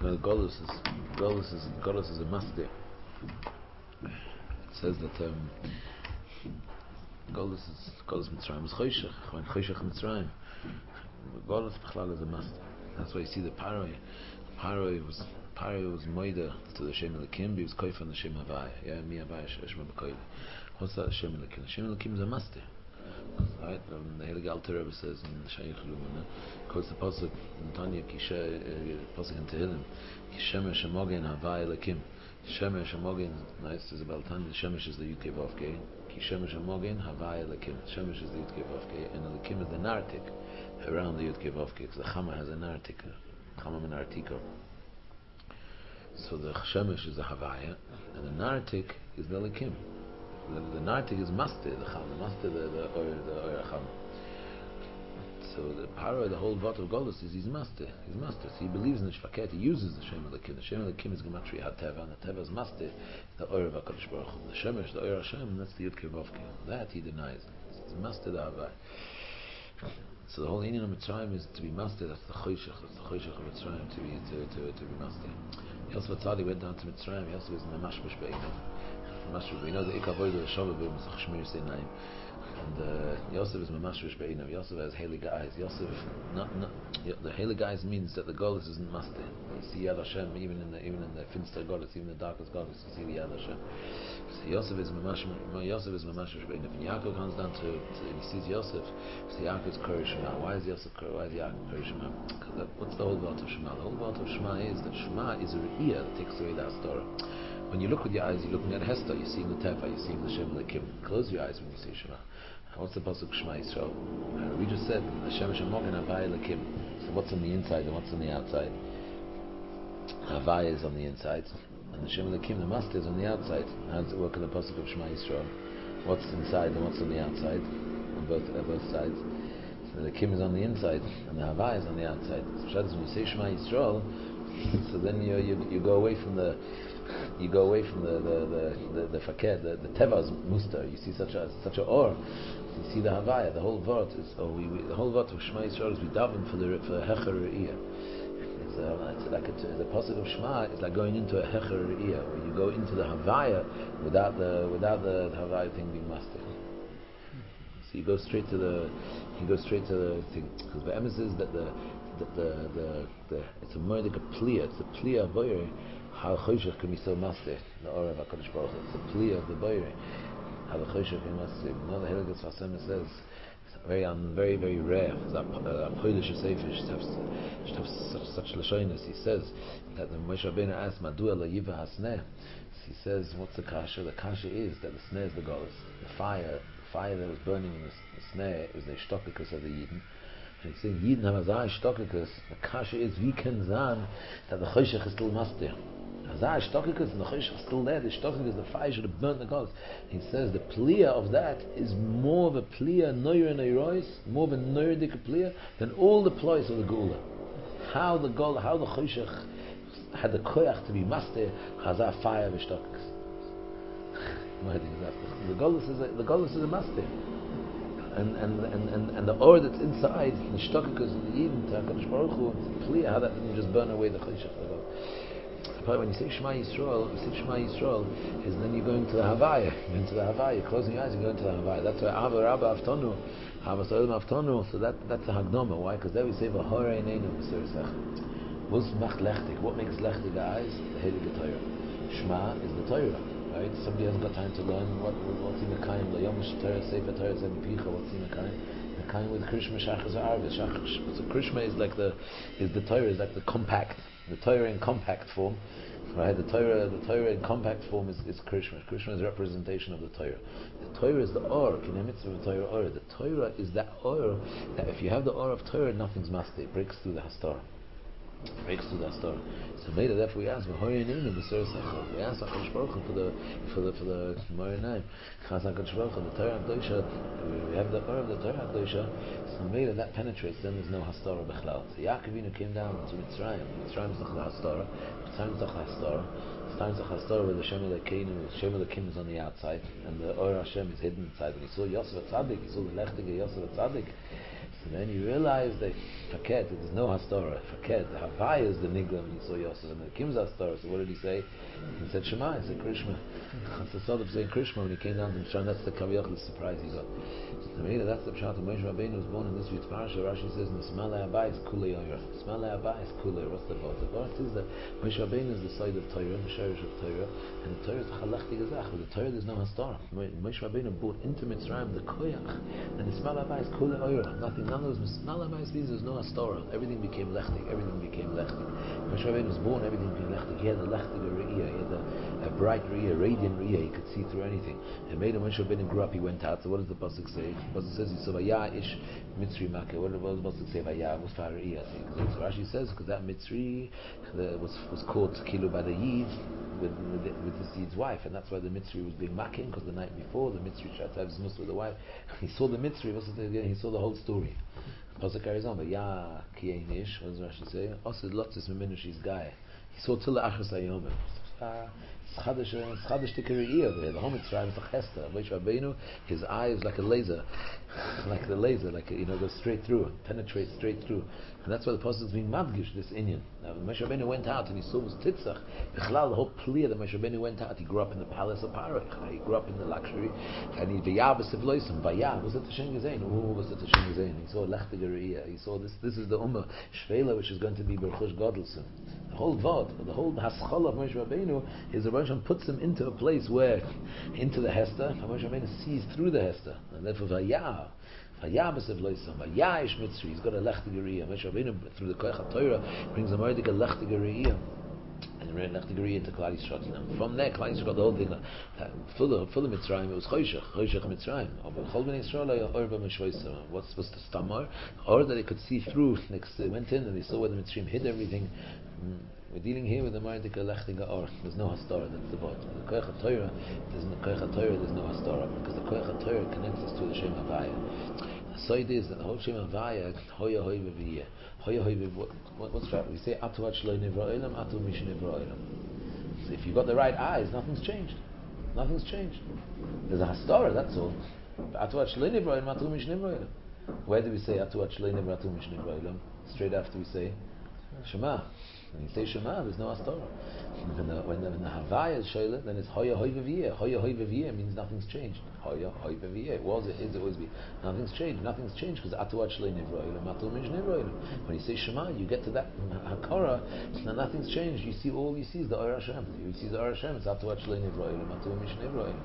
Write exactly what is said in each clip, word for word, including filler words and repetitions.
Well, Golus is Golus is Golus is a mastir. It says that um, Golus is Golus Mitzrayim is Choshech. When Choshech Mitzrayim, Golus Bechlal is a mastir. That's why you see the Paroi. Paroi was Paroi was moida to the Shem Elokim. He was koif on the Shem Havaya. Yeah, mi Havaya Shema B'Koili. What's that Shem Elokim? Shem Elokim is a mastir. Right, um, the Heilige Alter Rebbe says in Shaykh Lumina, quotes the pasuk in Tanya, Kishe pasuk in Tehillim, Kishemesh Hamogen Havai Elokim. Shemesh Hamogen, nice, is about Tanya. Shemesh is the Yud Kei Vav Kei. Kishemesh Hamogen Havai Elokim. Shemesh is the Yud Kei Vav Kei, and Elokim is the nartik around the Yud Kei Vav Kei. Because the Chama has a nartik, Chama min Artiko. So the Shemesh is the Havaya, and the nartik is the Elokim. The, the nartik is master, the cham, the master, the the oir, the oir cham. So the power, the whole vot of Golus is his master, his master. So he believes in the shvaket, he uses the Shem Elokim. The Shem Elokim is gematria hateva, and the teva is master, the oir of Hakadosh Baruch Hu. The Shemesh, the oir Hashem, that's the Yud Kei Vav Kei. That he denies. It's the master, the Havai. So the whole Inyan of Mitzrayim is to be master. That's the Choshech, that's the Choshech of Mitzrayim to be to to to be master. Yosef Tzadi went down to Mitzrayim. Yosef was in the mashmash be'inav. We know the Ikavoid of the Shavavim is Chashmir Sinai, and uh, Yosef is Mamashrish Be'inav. Yosef has Heilige eyes. Yosef, not, not, the Heilige eyes means that the Golus isn't master. You see Yad Hashem even in the even in the finster Golus, even the darkest Golus, you see the Yad Hashem. So Yosef is Mamash. Yosef is Mamashrish Be'inav. And Yaakov comes down to, to and he sees Yosef. So Yaakov's Kori Shema. Why is Yosef Kori? Why is Yaakov Kori Shema? Because what's the whole part of Shema? The whole part of Shema is that Shema is a Re'iyah that takes away that Torah. When you look with your eyes, you're looking at Hester, you're seeing the Teva, you're seeing the Shem Elokim. Close your eyes when you see Shema. What's the pasuk Shema Yisrael? Uh, we just said Hashem Shemogen Havai Elokim. So what's on the inside and what's on the outside? Havai is on the inside, and the Shem Elokim, the master, is on the outside. How does it work in the pasuk of Shema Yisrael? What's inside and what's on the outside? On both uh, both sides. So the Kim is on the inside, and the Havai is on the outside. So when you say Shema Yisrael, so then you you you go away from the you go away from the the the the, the fakir, the, the teva's muster. You see such a such a or. You see the Havaya. The whole vort is oh we, we the whole vort of Shema Yisrael is we daven for the for hecher re'iyah. It's, a, it's like a, the pasuk of Shema is like going into a hecher re'iyah, where you go into the Havaya without the without the, the Havaya thing being master. So you go straight to the you go straight to the thing, because the emphasis is that the the the, the, the it's a more like a pliya. It's a pliya of boyer. How choshech can be so master, the aura of HaKadosh Baruch Hu. It's a pliya of the boyer. How the choshech can be master. You know, the Heilige Tzvasem says it's very um, very very rare. It's a polish sefish should have should have such such lashonis. He says that the Moshe Rabbeinu asked Madua la yiva hasneh. He says, what's the kasha? The kasha is that the sneh is the golus. The fire, the fire that was burning in the, the sneh is the shtokikus of the Yidden. And he's saying Yidden have a zay shtokikus. The kasha is we can zan that the choshech is still master. Azar shtokikus and the choshech is still there. The shtokikus, the fire should have burnt the golus. He says the pliya of that is more of a pliya noyer and eirois, more of a noyerdik pliya than all the ploys of the geula. How the gol, how the choshech had the koyach to be master, Chazar fire v'shtokikus. The golus is a, the golus is a master, and and and and, and the or that's inside the shtokikus and the Eden to HaKadosh Baruch Hu, it's clear how that didn't just burn away the choshech. But when you say Shema Yisrael, you say Shema Yisrael is then you're going to the Havaya, you're into the Havaya, you're closing your eyes, you're going to the Havaya. That's why Ava Rabba Aftonu, Ava Solim Aftonu. So that that's a Hagdoma. Why? Because there we say V'horei Neinu B'Serisach. What's macht lechtig? What makes lechtig eyes? The Heilige Torah. Shema is the Torah, right? Somebody hasn't got time to learn what what's in the kain. La Yom Torah Sefer Torah Zem Picha. What's in the kain? The kain with Krishma Shachas Arvis. So Krishma is like the is the Torah is like the compact, the Torah in compact form, right? The Torah the Torah in compact form is, is Krishma. Krishma is a representation of the Torah. The Torah is the or. Kinei mitzvah of the Torah or. The Torah is that or that if you have the or of Torah, nothing's master. It breaks through the hastar. Breaks through that story. So made it therefore we ask V'horei the service we ask HaKadosh Baruch Hu for the for the for the Gemara name. Chaz HaKadosh Baruch Hu, the Torah Kedosha, we have the or of the Torah Kedosha. So made it that penetrates, then there's no hastara bechlal. So Yaakov came down to Mitzrayim. Mitzrayim is the hastara. Mitzrayim is the hastara. Mitzrayim is the hastara where the Shem Elokim, the Shem Elokim is on the outside, and the Or Hashem is hidden inside. When he saw Yosef Tzaddik, he saw the Lechtige Yosef Tzaddik. So then he realized that Faket, there's no Hastorah. Faket, the Havaya is the Nigla when he saw Yosef, and the Kim's Hastorah. So what did he say? He said Shema, he said Krishma. That's the sort of saying Krishma when he came down to Mitzrayim. That's the Kaviyach, the surprise he got. So that's the Pshat of Moshe Rabbeinu was born in this week's parasha. Rashi says, Nismalei Abayis Kulei Oyer. Nismalei Abayis Kulei. What's the thought? The thought is that Moshe Rabbeinu is the side of Torah, the Sherish of Torah, and the Torah is the Chalachti Gazach. With the Torah there's no Hastorah. Moshe Rabbeinu brought into Mitzrayim the Koyach, and Nismalei Abayis Kulei Oyer. Nothing, none of those Nismalei Abayis means there's no Hastorah. Everything became Lechtig. Everything became Lechtig. Moshe Rabbeinu was born, everything became Lechtig. He had a Lechtig Re'iyah. He had a, a bright Re'iyah, radiant Re'iyah. He could see through anything. And made Moshe Rabbeinu grew up. He went out. So what does the pasuk say? The pasuk says he saw Vaya ish Mitzri Makkah. What does the pasuk say? Vaya was for Re'iyah. So Rashi says because that Mitzri the, was was caught kilu by the Yid with with, the, with the Yid's wife, and that's why the Mitzri was being making, because the night before the Mitzri tried to have his mus with the wife. He saw the Mitzri. What's it again? He saw the whole story. The pasuk carries on. Vaya kiyein ish. What does Rashi say? Osid lotzis meminu she's guy. He saw till the achas hayomim. Chadash, Chadash Tikariya over here. The whole Mitzrayim is like Hester. Moshe Rabbeinu, his eye is like a laser, like the laser, like a, you know, goes straight through, penetrates straight through, and that's why the Apostle is being madgish this Inyan. Now, when Moshe Rabbeinu went out and he saw his Titzach, Bichlal, the whole plea that Moshe Rabbeinu went out, he grew up in the palace of Paro, he grew up in the luxury, and he Vayah b'Sivloisim, Vayah was it Tashem Gezein? Who was it Tashem Gezein? He saw Lechtig Re'iyah. He saw this. This is the Ummah Shvela, which is going to be Berchush Godelson. The whole Vod, the whole Haschol of Moshe Rabbeinu is the Rosh puts him into a place where, into the Hester, and Moshe Rabbeinu sees through the Hester, and therefore Vayah, Vayah b'Sev Loisam, Vayah ish Mitzri. He's got a Lechtig Re'iyah. Moshe Rabbeinu through the Koach HaTorah brings a Mordik a Lechtig Re'iyah, and ran Lechtig Re'iyah into Klal Yisrael. From there, Klal Yisrael got the whole thing. Uh, full of full of Mitzrayim, it was Choshech, Choshech Mitzrayim. Chol Bnei Yisrael Orba Meshvoisam. What's supposed to stammer, or that they could see through. Next, they went in and they saw where the Mitzrayim hid everything. Mm. We're dealing here with the Mardika Lechtiga Or. There's no Hastorah, that's the point. The Koyach HaTorah, there's no Koyach HaTorah, there's no Hastorah, because the Koyach HaTorah connects us to the Shem Havaya. So it is that the whole Shem Havaya, Hoya Hoya V'Viyeh. Hoya Hoya V'Viyeh, what's right? We say, Atu Achloi Nivra Olam, Atu Mish Nivra Olam. So if you've got the right eyes, nothing's changed. Nothing's changed. There's a Hastorah, that's all. Atu Achloi Nivra Olam, Atu Mish Nivra Olam. Where do we say Atu Achloi Nivra, Atu Mish Nivra Olam? Straight after we say Shema. When you say Shema, there's no Hastorah. When the, when the, when the Havaya is Shoyla, then it's Hoya Hoy V'Viyeh. Hoya Hoy V'Viyeh means nothing's changed. Hoya Hoy V'Viyeh. It was, it is, it always be. Nothing's changed. Nothing's changed because Atu Achlei Nivroilam, Atu Mish Nivroilam. When you say Shema, you get to that Hakara, and nothing's changed. You see, all you see is the Or Hashem. You see the Or Hashem, it's Atu Achlei Nivroilam, Atu Mish Nivroilam.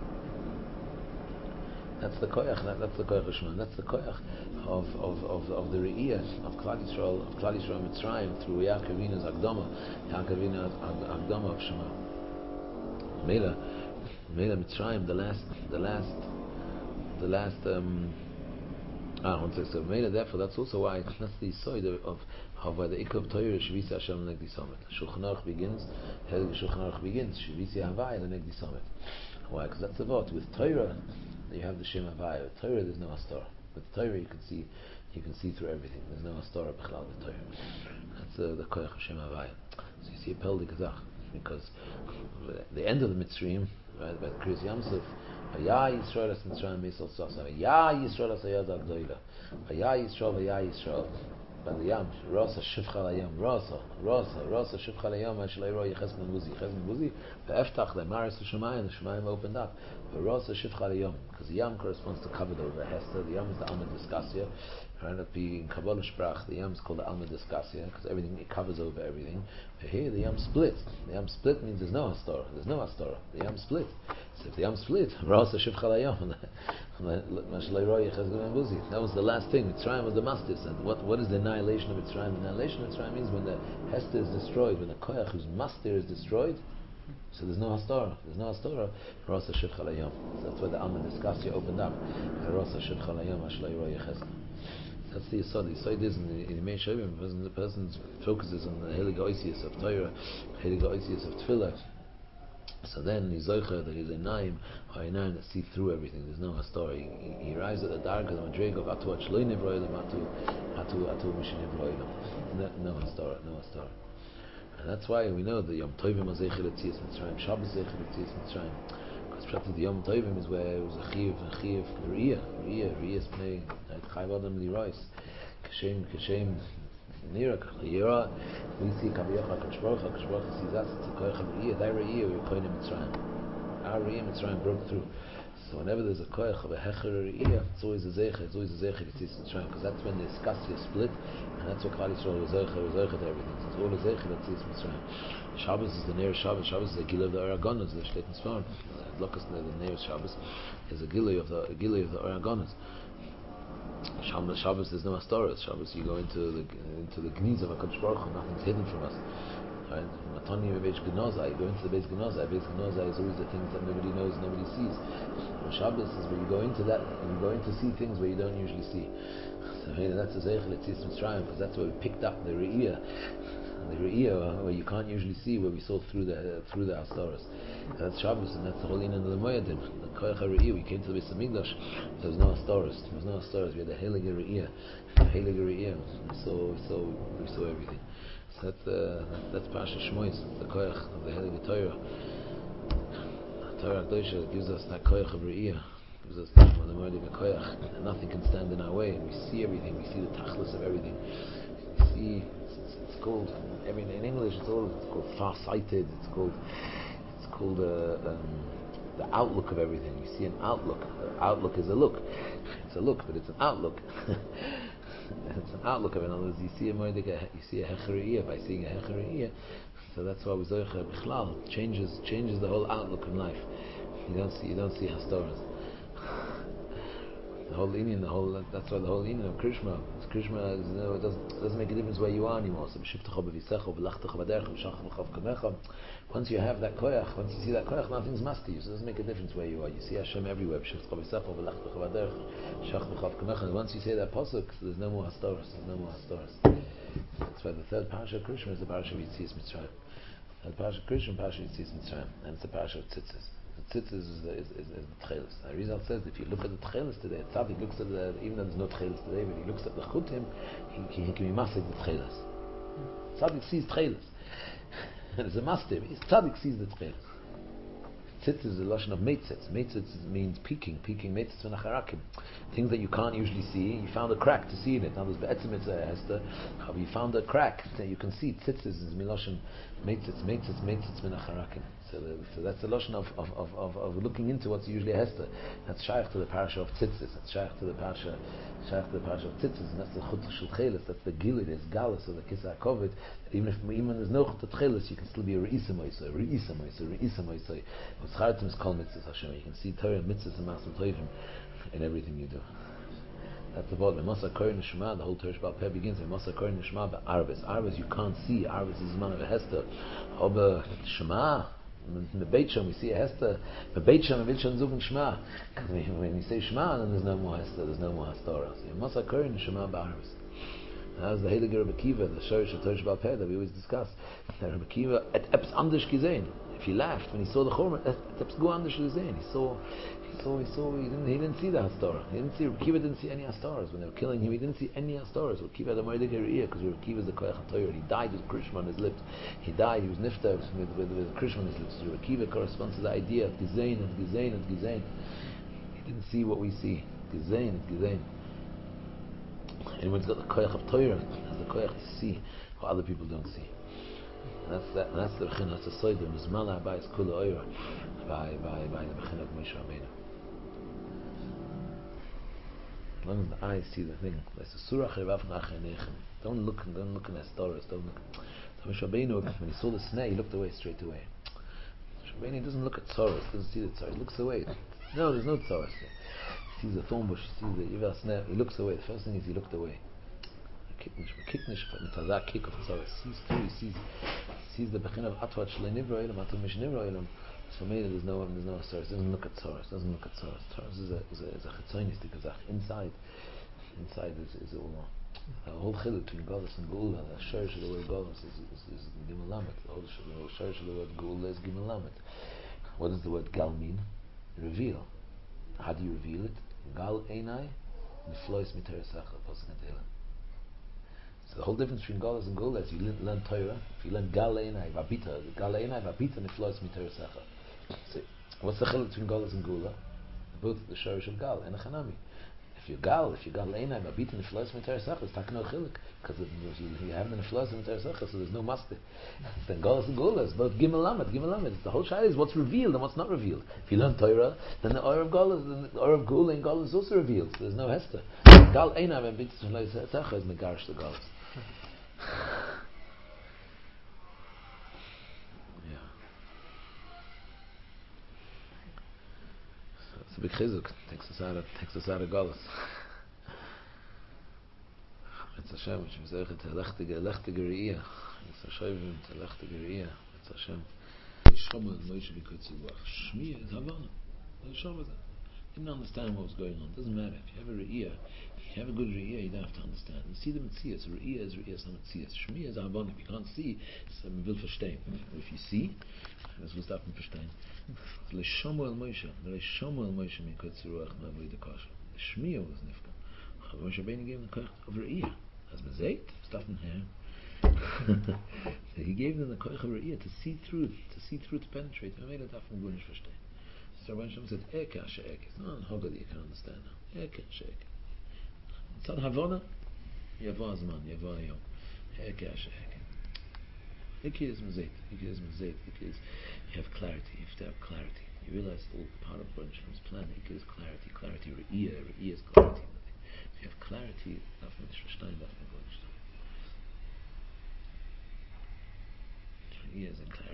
That's the koyach. That, that's the koyach Shema. That's the koyach of of of, of the re'iyah of Klal Yisrael, of Klal Yisrael Mitzrayim through Yaakov Avinu's Akdama, Yaakov Avinu's Akdama of Shema. Mela, Mela Mitzrayim, the last, the last, the last. Um, ah, one second. So Mela, therefore, that's also why that's the side of of where the Ikov Torah Shivisi Hashem Negdi Summit. Shulchan Aruch begins. Shulchan Aruch begins. Shivisi Havaya Negdi Summit. Why? Because that's the vote with Torah. You have the Shem Havaya. With Torah, there's no Hastorah. With Torah, you can see, you can see through everything. There's no Hastorah b'chlal with Torah. That's uh, the koyach of Shem Havaya. So you see a Pel Gazach, because the end of the Mitzrayim, right, by the Kriyas Yamsuf, Vaya Yisrael as Mitzrayim Meisal Sasa, Vaya Yisrael as Ayad Agdoila, Vaya Yisrael, Vaya Yisrael. By the Yam, Rasa Shivcha Layam, Rasa, Rasa, Rasa Shivcha Layam, Ashleiro Yeches Ben Buzi, Yeches Ben Buzi, Ve'eftach, the Maris Shemayim, the Shemayim opened up. Rasa Shivcha Layam, because the Yam corresponds to covered over Hester. The Yam is the Alma Discassia. Right, that be in Kabbalah Sprach, the Yam is called the Alma Discassia because everything it covers over everything. But here the Yam splits. The Yam split means there's no Hastorah. There's no Hastorah. The Yam split. So if the Yam split, Rasa Shivcha Layam. That was the last thing. Mitzrayim was the mastis. And what, what is the annihilation of Mitzrayim? The annihilation of Mitzrayim means when the Hester is destroyed, when the Koyach whose master is destroyed. So there's no Hastorah. There's no Hastorah. Rasa Shivcha Layam. So that's where the Alma Discassia opened up. Rasa Shivcha Layam Ashleiro Yeches. That's the Yisod. The Yisod is in the, in the main Shavim. The person focuses on the Helig Oisius of Torah, Helig Oisius of Tefillah. So then he's zocher that he's a naim, or a naim that sees through everything. There's no Hastorah. He, he arrives at the dark of the Madrig of Atu Achloi Nivroilam, Atu Atu Atu Mishin Nivroilam. No Hastorah. No Hastorah. And that's why we know the Yom Tovim was Zeicher L'Tzias Mitzrayim, Shabbos Zeicher L'Tzias Mitzrayim. Because practically the Yom Tovim is where it was a Chiv, a Chiv, Riyah, Riyah, Riyah is playing, Chayv Adam Lirois. Kashem, Kashem, Nira, Yira, we see Kaviyach HaKadosh HaKadosh sees us, it's a Koyach HaRiyah, Dai Riyah, we're Koyach Mitzrayim. Our Riyah Mitzrayim broke through. So whenever there's a Koyach of a Hecher Riyah, it's always a Zeicha, it's always a Zeicha Yitzis Mitzrayim, because that's when the Iskasya split, and that's what Klal Yisrael was Zeicha, was Zeicha to everything. So it's all a Zeicha Yitzis Mitzrayim. Shabbos is the nearest Shabbos. Shabbos is the Gilui of the Oragonas, the Shleit Sfarm. Lokas, the nearest Shabbos is a Gilui of the Gilui of the Oragonas. Shabbos, Shabbos there's no Astoros. Shabbos you go into the into the Gniz of HaKadosh Baruch Hu, nothing's hidden from us. Right? Matani Beis Genoza, you go into the Beis Genoza. Beis Genoza is always the things that nobody knows, nobody sees. And Shabbos is where you go into that, and you go in to see things where you don't usually see. So hey, that's a Zeichel Yitzis Mitzrayim, because that's where we picked up the Re'iyah. The Re'iyah, where you can't usually see, where we saw through the uh, through the Astoros. That's Shabbos, and that's the whole Inyan of the Moedim. The Koyach HaRe'iyah, we came to the Beis Hamikdash, there was no Astoros. There was no Astoros. We had the Heilige Re'iyah. The Heilige Re'iyah. We saw, we saw, we saw everything. So that's uh, that's Pasha Shmois, the Koyach of the Heilige Torah. The Torah Kedosha gives us that Koyach of Re'iyah. Gives us that the Moedim Koyach, and nothing can stand in our way. We see everything. We see the Tachlis of everything. We see. It's called, I mean, in English it's all it's called far-sighted. It's called it's called uh, um, the outlook of everything. You see an outlook. Uh, outlook is a look. It's a look, but it's an outlook. It's an outlook of it. In other words, you see a moedik, you see a hecheriyah by seeing a hecheriyah. So that's why we zoicha bichlal changes changes the whole outlook of life. You don't see you don't see hastoras. The whole Indian, the whole that's why the whole Indian of Krishma, Krishma is, you know, it doesn't it doesn't make a difference where you are anymore. So once you have that koyach, once you see that koyach, nothing's master you. So it doesn't make a difference where you are. You see Hashem everywhere. And once you say that pasuk, there's no more hastoras. There's no more hastoras. That's why the third parasha of Krishma is the parasha of Yitzias Mitzrayim. The parasha of Krishma, parasha of Yitzias Mitzrayim, and it's the parasha of Tzitzis. Tzitzis is the, is, is, is the Tchelis. The Rizal says if you look at the Tchelis today, Tzaddik looks at the, even though there's no Tchelis today, but he looks at the Chutim, he, he, he can be massive the Tchelis. Tzaddik sees Tchelis. And it's a massive. Tzaddik sees the Tchelis. Tzitz is a lashon of meitzitz. Meitzitz means peeking, peeking meitzitz v'nacharakim. Things that you can't usually see. You found a crack to see in it. Now there's be'etzim it's a hester. You found a crack that you can see. Tzitz is milashon meitzitz, meitzitz, meitzitz v'nacharakim. So, the, so that's the lashon of, of, of, of, of looking into what's usually a hester. That's shaykh to the parasha of tzitzis. That's shaykh to the parasha, shaykh to the parasha of tzitzis, and that's the chut shel tchelis. That's the gilui, there's galus of the kisa kovid. Even if even when there's no chut tchelis, you can still be a reisa moisoi, reisa moisoi, reisa moisoi. What's chartim is kol mitzvahs Hashem. You can see Torah mitzvahs and masim toivim in everything you do. That's the bottom. Masa Korin Neshama, the whole Torah Sheba'al Peh begins with Masa Korin Neshama be'arvis. Arvis you can't see. Arvis is man of a hester. Oba Shema. In the Beit Shem we see a hester. The Beit Shem and Beit Shem zugen Shema. When you say Shema, then there's no more hester. There's no more hastora. So Masa Korin Neshama be'arvis. That was the Heilige Rebbe Kiva, the Shorish of Torah Sheba'al Peh that we always discuss. That Rebbe Kiva et eps anders gesehen. If he laughed when he saw the Chorma, et eps go anders gesehen. He saw. So he saw he didn't he didn't see the Hastorah. He didn't see Kiva didn't see any Hastoras when they were killing him. He didn't see any Hastoras. Well, Kiva had a Moedik ear because Kiva is the Koyach HaTorah. He died with Krishma on his lips. He died. He was nifta with with, with Krishma on his lips. So Kiva corresponds to the idea of Gizain and Gizain and Gizain. He didn't see what we see. Gizain and Gizain. And when he's got the Koyach of Torah, has the Koyach to see what other people don't see. And that's that. And that's the Bechin. That's the Soidim. Mizmala Abayis Kula Oira by by by the Bechin of Moshe Rabbeinu. As long as the eyes see the thing, don't look and don't look in the stories. Don't look. So Moshe Rabbeinu, when he saw the snare, he looked away straight away. Moshe Rabbeinu doesn't look at tzoros, doesn't see the tzoros. He looks away. No, there's no tzoros. He sees the thorn bush. He sees the yivar snare. He looks away. The first thing is he looked away. Mitazak kick of tzoros. He sees through. He sees. He sees the bechin of atvat shlei nivra elam atum mish nivra elam. So maybe there's no there's no tzoros. Doesn't look at tzoros. Doesn't look at tzoros. Tzoros is a is a is a chetzonistic gazach. Inside, inside is is all. The whole chiluk between Golus and Geula, the shorish of the word Golus is is, is Gimel Lamed. The whole shorish of the word Geula is Gimel Lamed. What does the word Gal mean? Reveal. How do you reveal it? Gal Einai Niflois Miteresacha Pasuk Tehillim. So the whole difference between Golus and Geula is you learn, learn Torah. If you learn Gal Einai Vapita, Gal Einai Vapita Niflois Miteresacha. So what's the chiluk between Golus and Geula? Both the shorish of Gal and a Chanami. If you gal, if you gal einay, but beating the neflas mit teresach, it's taken no chilik, because you, you have the neflas mit teresach, so there's no master. Then galus and gulas, both gimel lamed, gimel lamed. The whole shayla is what's revealed and what's not revealed. If you learn Torah, then the or of galus, the or of gula and galus is also revealed. So there's no hester. Gal einay, but beating the neflas mit teresach is megarish the galus. It's a big chizuk. Takes us out of takes us out of Galus. It's Hashem, which is echt lechtige lechtige reia. It's Hashem, it's lechtige reia. It's Hashem. Yishama Moshe b'kutzi ruach. Shmiya is Havana. Yishama that. Didn't understand what was going on. Doesn't matter. If you have a reia, if you have a good reia, you don't have to understand. You see the mitzias. Reia is reia, is not mitzias. Shmiya is Havana. If you can't see, it's a will verstehen. If you see, das was darf man verstehen. L'shomo el Moshe, l'shomo el Moshe min kutz ruach ma'avoid kasha. Shmiya was nifka. Moshe Rabbeinu gave him the koach of re'iyah. As bezeit, stuff in here. So he gave them the koach of re'iyah to see through, to see through, to penetrate. I made it up from Gunish verstehen. So Rabbeinu Shem said, Eka she'ek. It's not a hogad you can understand now. Eka she'ek. It's not Havana. Yavah zman, Yavah yom. Eka she'ek. Iki is mezait. Iki is mezait. Iki is you have clarity. You have to have clarity. You realize all part of Rabbeinu Shem's plan. Iki is clarity. Clarity. Re'iyah. Re'iyah is clarity. If you have clarity, nothing is verstehen. Nothing is verstehen. Re'iyah is in clarity.